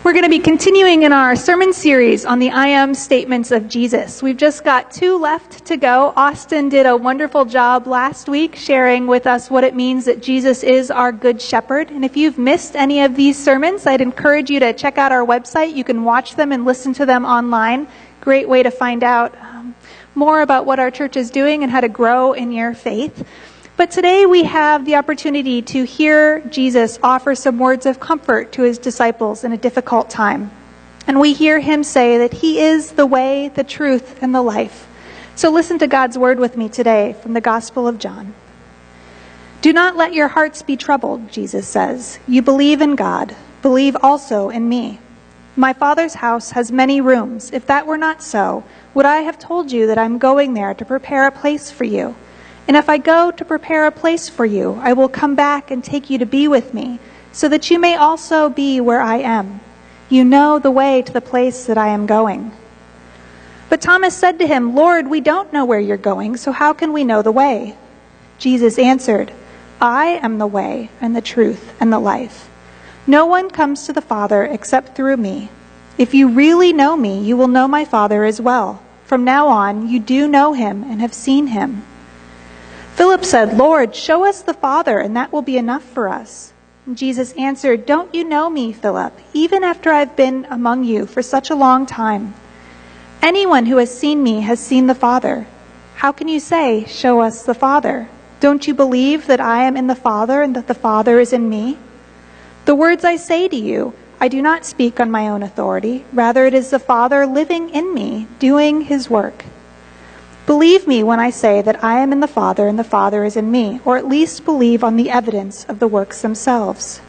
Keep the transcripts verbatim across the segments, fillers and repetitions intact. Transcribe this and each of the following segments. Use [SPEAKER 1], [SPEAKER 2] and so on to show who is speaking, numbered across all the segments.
[SPEAKER 1] We're going to be continuing in our sermon series on the I am statements of Jesus. We've just got two left to go. Austin did a wonderful job last week sharing with us what it means that Jesus is our good shepherd. And if you've missed any of these sermons, I'd encourage you to check out our website. You can watch them and listen to them online. Great way to find out um, more about what our church is doing and how to grow in your faith. But today we have the opportunity to hear Jesus offer some words of comfort to his disciples in a difficult time. And we hear him say that he is the way, the truth, and the life. So listen to God's word with me today from the Gospel of John. Do not let your hearts be troubled, Jesus says. You believe in God. Believe also in me. My Father's house has many rooms. If that were not so, would I have told you that I'm going there to prepare a place for you? And if I go to prepare a place for you, I will come back and take you to be with me, so that you may also be where I am. You know the way to the place that I am going. But Thomas said to him, Lord, we don't know where you're going, so how can we know the way? Jesus answered, I am the way and the truth and the life. No one comes to the Father except through me. If you really know me, you will know my Father as well. From now on, you do know him and have seen him. Philip said, Lord, show us the Father, and that will be enough for us. And Jesus answered, Don't you know me, Philip, even after I've been among you for such a long time? Anyone who has seen me has seen the Father. How can you say, show us the Father? Don't you believe that I am in the Father and that the Father is in me? The words I say to you, I do not speak on my own authority. Rather, it is the Father living in me, doing his work. Believe me when I say that I am in the Father and the Father is in me, or at least believe on the evidence of the works themselves.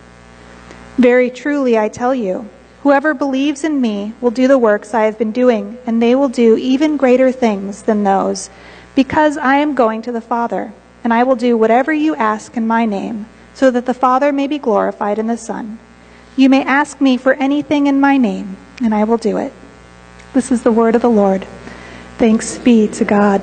[SPEAKER 1] Very truly I tell you, whoever believes in me will do the works I have been doing, and they will do even greater things than those, because I am going to the Father, and I will do whatever you ask in my name, so that the Father may be glorified in the Son. You may ask me for anything in my name, and I will do it. This is the word of the Lord. Thanks be to God.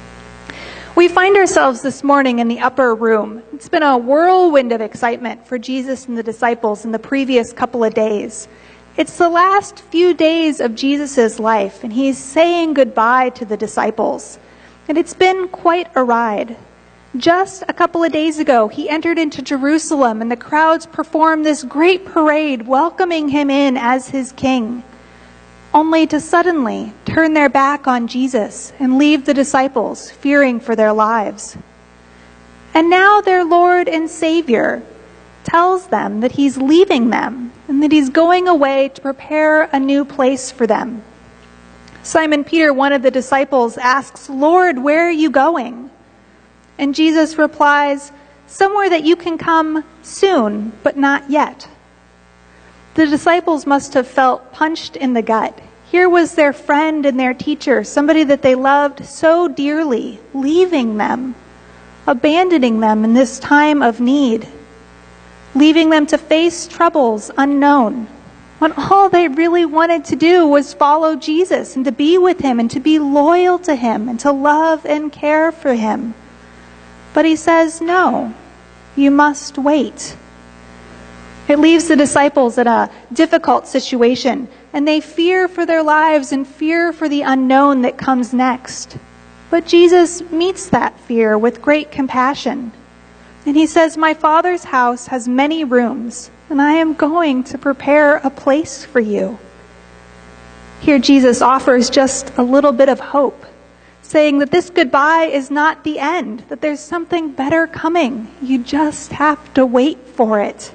[SPEAKER 1] We find ourselves this morning in the upper room. It's been a whirlwind of excitement for Jesus and the disciples in the previous couple of days. It's the last few days of Jesus' life, and he's saying goodbye to the disciples. And it's been quite a ride. Just a couple of days ago, he entered into Jerusalem, and the crowds performed this great parade welcoming him in as his king, only to suddenly turn their back on Jesus and leave the disciples fearing for their lives. And now their Lord and Savior tells them that he's leaving them and that he's going away to prepare a new place for them. Simon Peter, one of the disciples, asks, Lord, where are you going? And Jesus replies, somewhere that you can come soon, but not yet. The disciples must have felt punched in the gut. Here was their friend and their teacher, somebody that they loved so dearly, leaving them, abandoning them in this time of need, leaving them to face troubles unknown, when all they really wanted to do was follow Jesus and to be with him and to be loyal to him and to love and care for him. But he says, no, you must wait. It leaves the disciples in a difficult situation, and they fear for their lives and fear for the unknown that comes next. But Jesus meets that fear with great compassion. And he says, my Father's house has many rooms, and I am going to prepare a place for you. Here Jesus offers just a little bit of hope, saying that this goodbye is not the end, that there's something better coming. You just have to wait for it.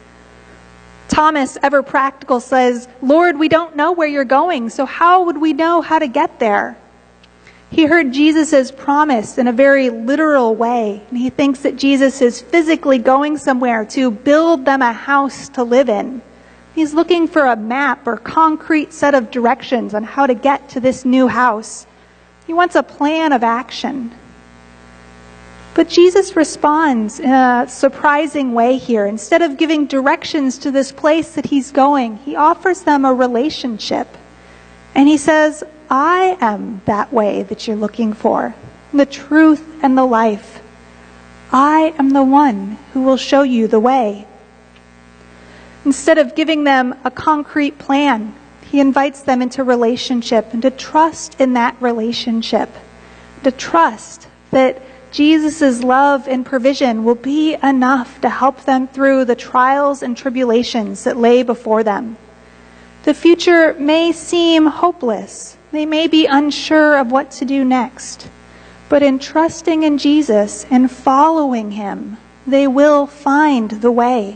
[SPEAKER 1] Thomas, ever practical, says, Lord, we don't know where you're going, so how would we know how to get there? He heard Jesus' promise in a very literal way, and he thinks that Jesus is physically going somewhere to build them a house to live in. He's looking for a map or concrete set of directions on how to get to this new house. He wants a plan of action. But Jesus responds in a surprising way here. Instead of giving directions to this place that he's going, he offers them a relationship. And he says, I am that way that you're looking for, the truth and the life. I am the one who will show you the way. Instead of giving them a concrete plan, he invites them into relationship and to trust in that relationship. To trust that Jesus' love and provision will be enough to help them through the trials and tribulations that lay before them. The future may seem hopeless. They may be unsure of what to do next. But in trusting in Jesus and following him, they will find the way.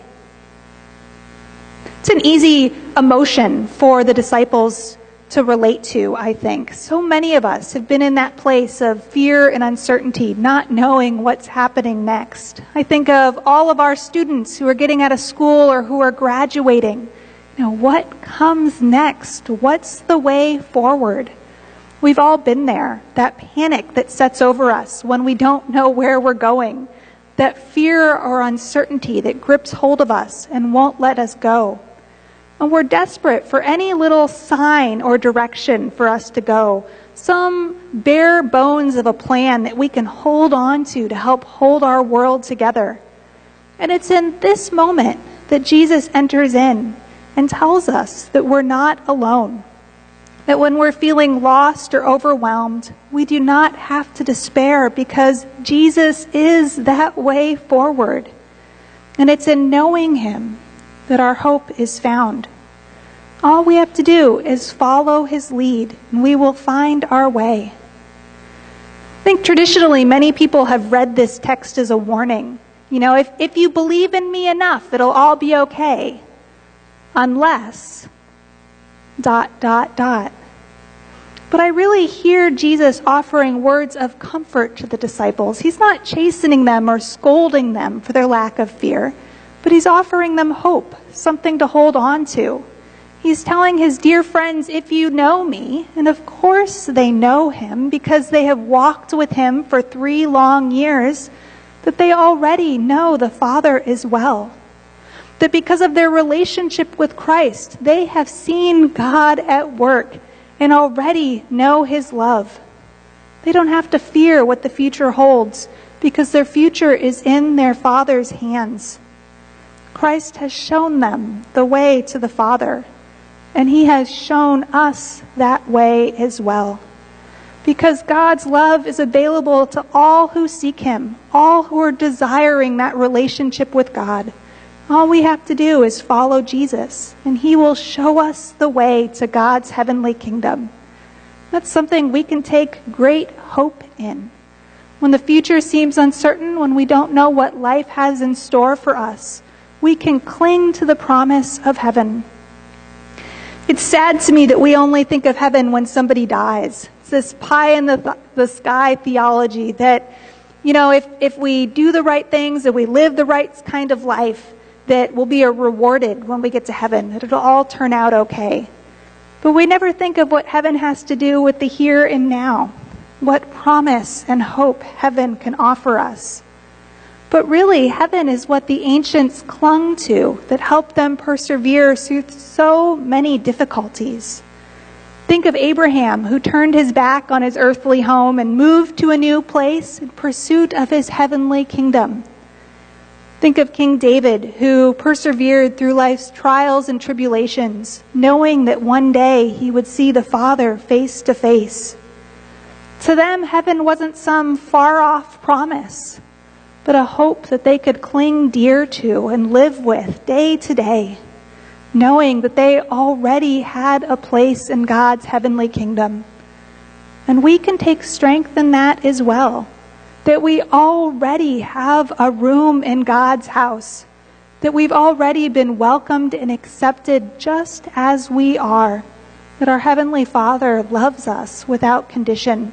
[SPEAKER 1] It's an easy emotion for the disciples to relate to, I think. So many of us have been in that place of fear and uncertainty, not knowing what's happening next. I think of all of our students who are getting out of school or who are graduating. You know, what comes next? What's the way forward? We've all been there. That panic that sets over us when we don't know where we're going. That fear or uncertainty that grips hold of us and won't let us go. And we're desperate for any little sign or direction for us to go. Some bare bones of a plan that we can hold on to to help hold our world together. And it's in this moment that Jesus enters in and tells us that we're not alone. That when we're feeling lost or overwhelmed, we do not have to despair because Jesus is that way forward. And it's in knowing him that our hope is found. All we have to do is follow his lead, and we will find our way. I think traditionally many people have read this text as a warning. You know, if, if you believe in me enough, it'll all be okay. Unless, dot, dot, dot. But I really hear Jesus offering words of comfort to the disciples. He's not chastening them or scolding them for their lack of fear, but he's offering them hope, something to hold on to. He's telling his dear friends, if you know me, and of course they know him because they have walked with him for three long years, that they already know the Father as well. That because of their relationship with Christ, they have seen God at work and already know his love. They don't have to fear what the future holds because their future is in their Father's hands. Christ has shown them the way to the Father, and he has shown us that way as well. Because God's love is available to all who seek him, all who are desiring that relationship with God. All we have to do is follow Jesus, and he will show us the way to God's heavenly kingdom. That's something we can take great hope in. When the future seems uncertain, when we don't know what life has in store for us, we can cling to the promise of heaven. It's sad to me that we only think of heaven when somebody dies. It's this pie in the, th- the sky theology that, you know, if, if we do the right things and we live the right kind of life, that we'll be rewarded when we get to heaven, that it'll all turn out okay. But we never think of what heaven has to do with the here and now, what promise and hope heaven can offer us. But really, heaven is what the ancients clung to that helped them persevere through so many difficulties. Think of Abraham, who turned his back on his earthly home and moved to a new place in pursuit of his heavenly kingdom. Think of King David, who persevered through life's trials and tribulations, knowing that one day he would see the Father face to face. To them, heaven wasn't some far-off promise, but a hope that they could cling dear to and live with day to day, knowing that they already had a place in God's heavenly kingdom. And we can take strength in that as well, that we already have a room in God's house, that we've already been welcomed and accepted just as we are, that our Heavenly Father loves us without condition.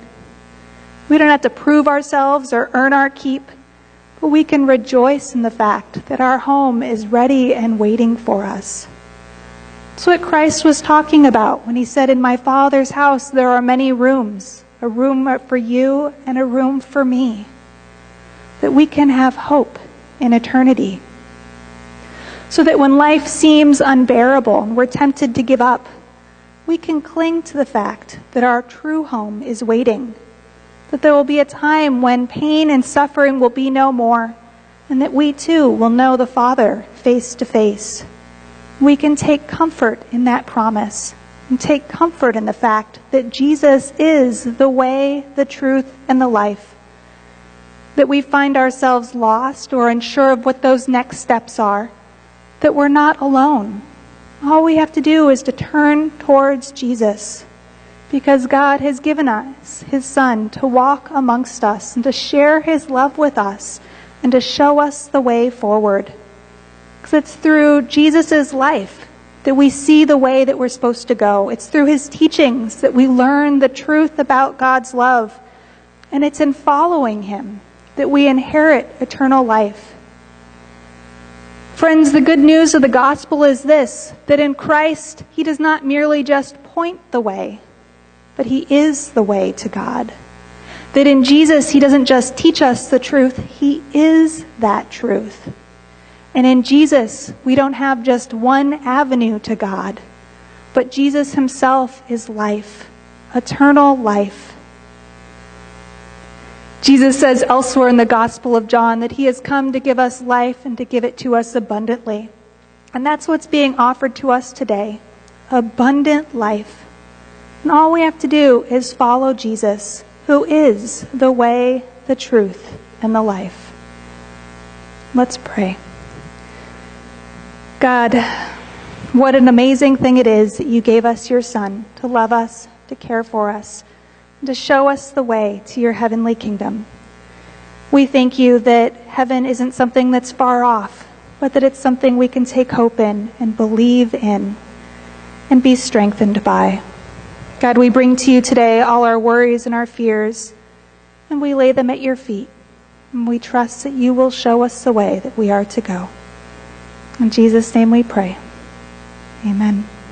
[SPEAKER 1] We don't have to prove ourselves or earn our keep, but we can rejoice in the fact that our home is ready and waiting for us. It's what Christ was talking about when he said, in my Father's house there are many rooms, a room for you and a room for me, that we can have hope in eternity. So that when life seems unbearable and we're tempted to give up, we can cling to the fact that our true home is waiting, that there will be a time when pain and suffering will be no more, and that we too will know the Father face to face. We can take comfort in that promise and take comfort in the fact that Jesus is the way, the truth, and the life. That we find ourselves lost or unsure of what those next steps are, that we're not alone. All we have to do is to turn towards Jesus, because God has given us His Son to walk amongst us and to share His love with us and to show us the way forward. Because it's through Jesus' life that we see the way that we're supposed to go. It's through His teachings that we learn the truth about God's love. And it's in following Him that we inherit eternal life. Friends, the good news of the gospel is this, that in Christ, He does not merely just point the way, but He is the way to God. That in Jesus, He doesn't just teach us the truth, He is that truth. And in Jesus, we don't have just one avenue to God, but Jesus Himself is life, eternal life. Jesus says elsewhere in the Gospel of John that He has come to give us life and to give it to us abundantly. And that's what's being offered to us today, abundant life. And all we have to do is follow Jesus, who is the way, the truth, and the life. Let's pray. God, what an amazing thing it is that You gave us Your Son to love us, to care for us, to show us the way to Your heavenly kingdom. We thank You that heaven isn't something that's far off, but that it's something we can take hope in and believe in and be strengthened by. God, we bring to You today all our worries and our fears, and we lay them at Your feet. And we trust that You will show us the way that we are to go. In Jesus' name we pray. Amen.